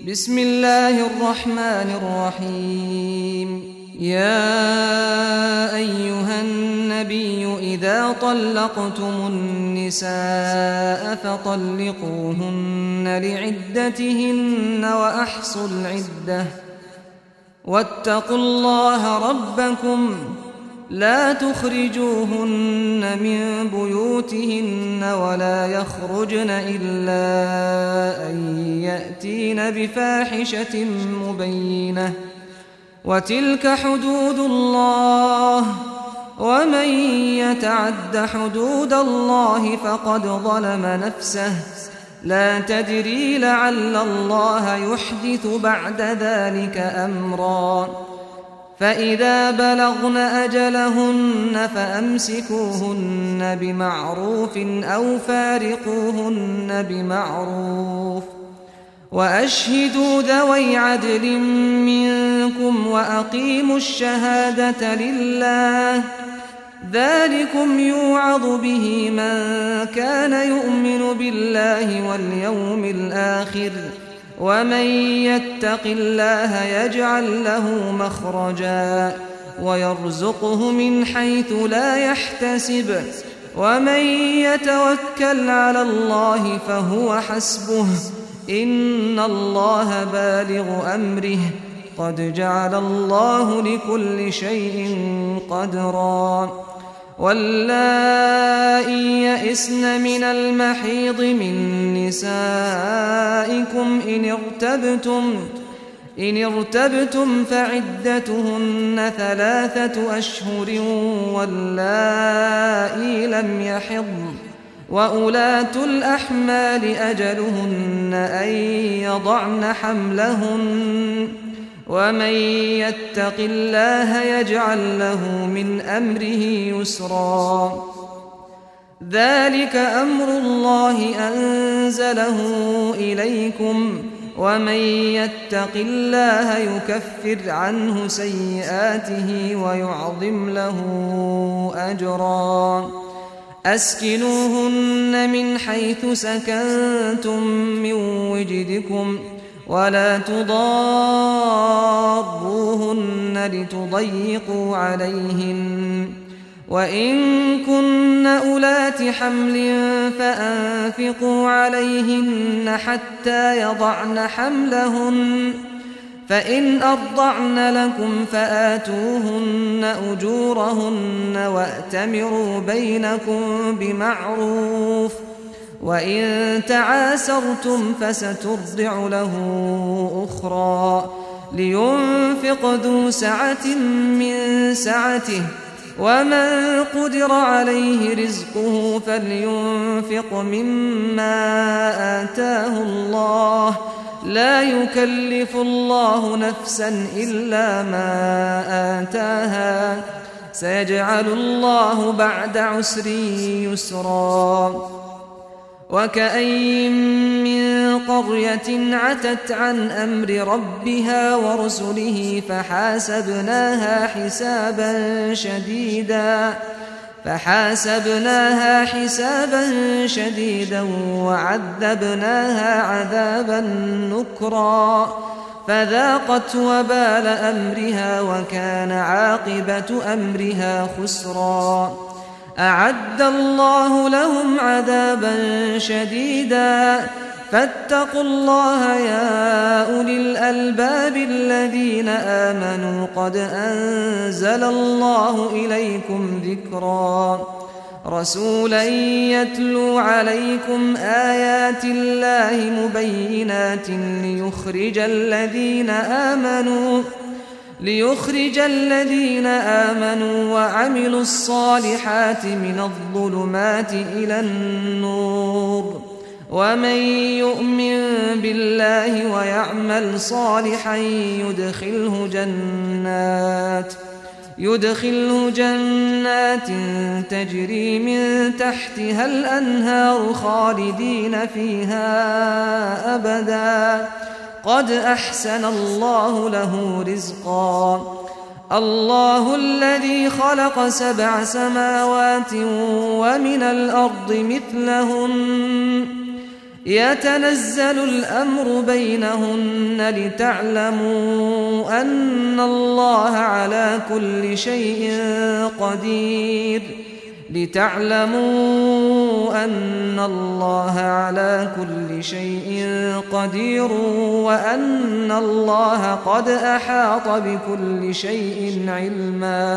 بسم الله الرحمن الرحيم. يا أيها النبي إذا طلقتم النساء فطلقوهن لعدتهن وأحصوا العدة واتقوا الله ربكم لا تخرجوهن من بيوتهن ولا يخرجن إلا أن يأتين بفاحشة مبينة وتلك حدود الله ومن يتعد حدود الله فقد ظلم نفسه لا تدري لعل الله يحدث بعد ذلك أمرا فإذا بلغن أجلهن فأمسكوهن بمعروف أو فارقوهن بمعروف وأشهدوا ذوي عدل منكم وأقيموا الشهادة لله ذلكم يوعظ به من كان يؤمن بالله واليوم الآخر ومن يتق الله يجعل له مخرجا ويرزقه من حيث لا يحتسب ومن يتوكل على الله فهو حسبه إن الله بالغ أمره قد جعل الله لكل شيء قدرا واللائي يئسن من المحيض من نسائكم إن ارتبتم فعدتهن 3 أشهر واللائي لم يحضن وأولاة الأحمال أجلهن أن يضعن حملهن ومن يتق الله يجعل له من أمره يسرا ذلك أمر الله أنزله إليكم ومن يتق الله يكفر عنه سيئاته ويعظم له أجرا أسكنوهن من حيث سكنتم من وجدكم ولا تضاروهن لتضيقوا عليهن وإن كن أولات حمل فأنفقوا عليهن حتى يضعن حملهن فإن أرضعن لكم فآتوهن أجورهن وأتمروا بينكم بمعروف وإن تعاسرتم فسترضع له أخرى لينفق ذو سعة من سعته ومن قدر عليه رزقه فلينفق مما آتاه الله لا يكلف الله نفسا إلا ما آتاها سيجعل الله بعد عسر يسرا وكأين من قرية عتت عن أمر ربها ورسله فحاسبناها حسابا شديدا وعذبناها عذابا نكرا فذاقت وبال أمرها وكان عاقبة أمرها خسرا أعد الله لهم عذابا شديدا فاتقوا الله يا أولي الألباب الذين آمنوا قد أنزل الله إليكم ذكرا رسولا يتلو عليكم آيات الله مبينات ليخرج الذين آمنوا وعملوا الصالحات من الظلمات إلى النور ومن يؤمن بالله ويعمل صالحا يدخله جنات تجري من تحتها الأنهار خالدين فيها أبدا قد أحسن الله له رزقا الله الذي خلق 7 سماوات ومن الأرض مثلهن يتنزل الأمر بينهن لتعلموا أن الله على كل شيء قدير وأن الله قد أحاط بكل شيء علما.